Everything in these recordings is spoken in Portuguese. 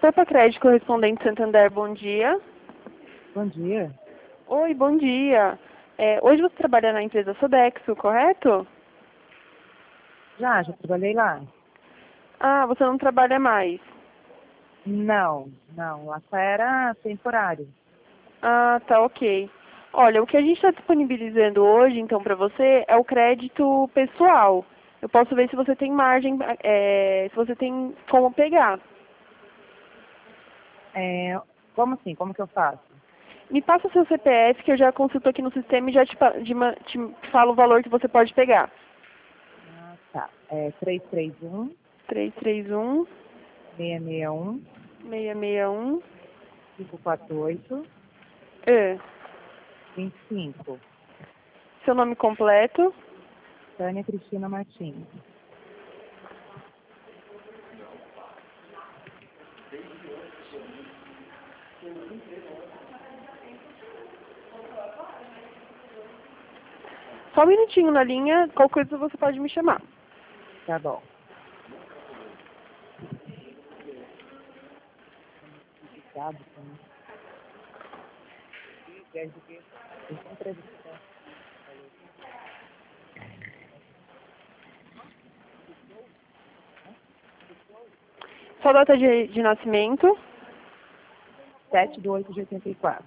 Copa Crédito Correspondente Santander, bom dia. Bom dia. Oi, bom dia. Hoje você trabalha na empresa Sodexo, correto? Já trabalhei lá. Ah, você não trabalha mais. Não, lá só era temporário. Ah, tá, ok. Olha, o que a gente está disponibilizando hoje, então, para você é o crédito pessoal. Eu posso ver se você tem margem, se você tem como pegar. Como assim? Como que eu faço? Me passa o seu CPF, que eu já consulto aqui no sistema e já te falo o valor que você pode pegar. Ah, tá. 331 331 661 661 548 É. 25. Seu nome completo. Tânia Cristina Martins. Só um minutinho na linha, qualquer coisa você pode me chamar. Tá bom. Obrigado, Tânia. Sua data de nascimento. 7/8/84.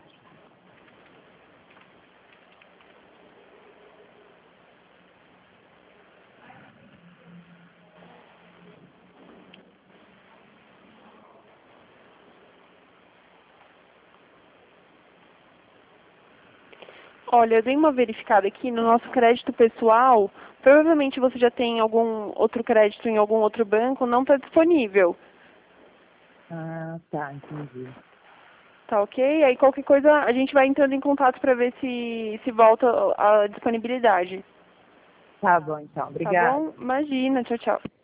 Olha, eu dei uma verificada aqui no nosso crédito pessoal. Provavelmente você já tem algum outro crédito em algum outro banco, não está disponível. Ah, tá, entendi. Tá ok? Aí qualquer coisa a gente vai entrando em contato para ver se volta a disponibilidade. Tá bom, então. Tá Obrigada. bom? Imagina, tchau, tchau.